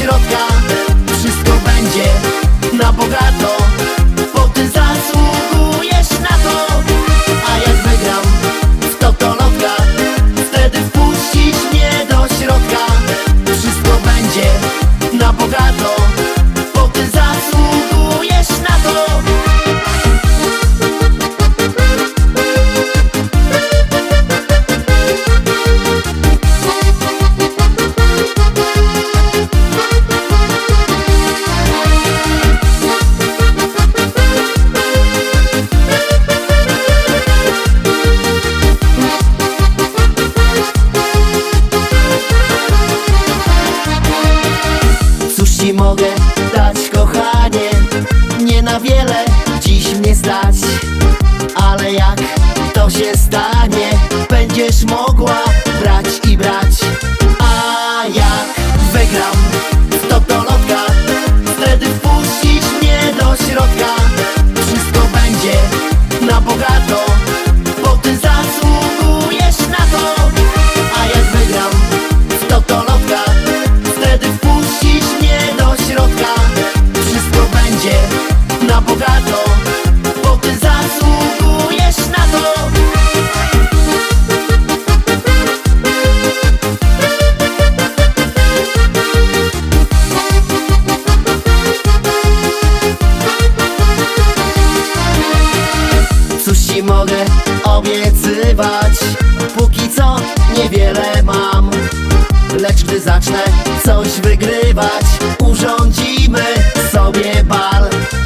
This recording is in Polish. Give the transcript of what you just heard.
środka. Wszystko będzie na bogato, bo ty zasługujesz na to. A jak wygram w totolotka, wtedy wpuścisz mnie do środka. Wszystko będzie na bogato, bo ty zasługujesz na to. Cóż ci mogę dać, kochanie? Nie na wiele dziś mnie stać, ale jak to się stanie, będziesz mogła brać i brać. A jak wygram w totolotka, wtedy wpuścisz mnie do środka. Wszystko będzie na bogato, bo ty zasługujesz na to. A jak wygram w totolotka, wtedy wpuścisz mnie do środka. Wszystko będzie na bogato, bo ty zasługujesz na to. Cóż ci mogę obiecywać? Póki co niewiele mam, lecz gdy zacznę coś wygrywać, urządzimy sobie bal.